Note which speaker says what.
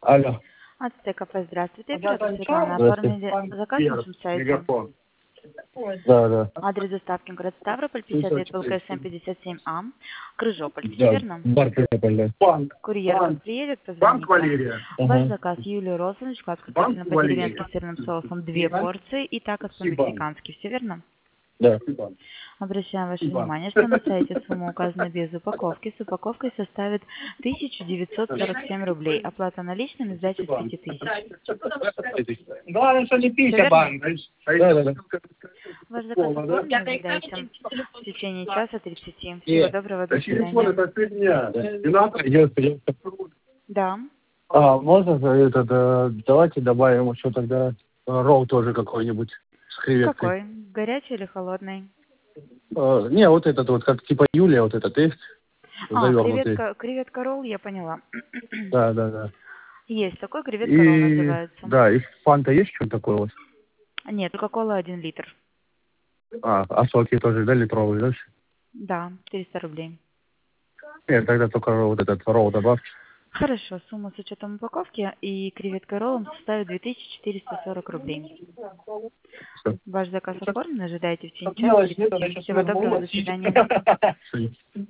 Speaker 1: Алло.
Speaker 2: Ацтек кафе, здравствуйте. Оператор Светлана.
Speaker 1: Здравствуйте.
Speaker 2: Оформленный заказ на нашем сайте.
Speaker 1: Да, да.
Speaker 2: Адрес доставки город Ставрополь, 59 ВЛКСМ 57А, Крыжополь. Все
Speaker 1: Да.
Speaker 2: верно?
Speaker 1: Барковля.
Speaker 2: Курьер вот приедет,
Speaker 3: Банк
Speaker 2: позвоните.
Speaker 3: Валерия.
Speaker 2: Ваш заказ Юлия Розович, с
Speaker 3: Банк
Speaker 2: картофельным
Speaker 3: Валерия.
Speaker 2: по-деревенски сырным соусом 2 порции и такос по-мексикански. Все верно?
Speaker 1: Да.
Speaker 2: Обращаем ваше внимание, что на сайте сумма указана без упаковки. С упаковкой составит 1947 рублей. Оплата наличными, сдача с 5000.
Speaker 3: Главное, что не
Speaker 2: Всё
Speaker 3: пися
Speaker 2: верно?
Speaker 3: банк.
Speaker 1: Да, да.
Speaker 2: Ваш заказ оформлен, ожидайте в течение часа 30. Всего доброго, до свидания.
Speaker 3: Это фигня.
Speaker 1: Идет.
Speaker 2: Да.
Speaker 1: Можно давайте добавим еще тогда ролл тоже какой-нибудь с креветкой.
Speaker 2: Какой? Горячий или холодный?
Speaker 1: Не, вот этот вот, как типа Юлия, вот этот есть, завернутый.
Speaker 2: Креветка ролл, я поняла.
Speaker 1: Да, да, да.
Speaker 2: Есть такой, креветка ролл называется.
Speaker 1: Да, и фанта есть что-то такое вот?
Speaker 2: Нет, кока-кола 1 литр.
Speaker 1: А соки тоже, да, литровые, да?
Speaker 2: Да, 300 рублей.
Speaker 1: Нет, тогда только вот этот ролл добавьте.
Speaker 2: Хорошо, сумма с учетом упаковки и креветкой роллом составит 2440 рублей.
Speaker 1: Всё.
Speaker 2: Ваш заказ оформлен, ожидайте в течение часа 30. Всего доброго, до свидания.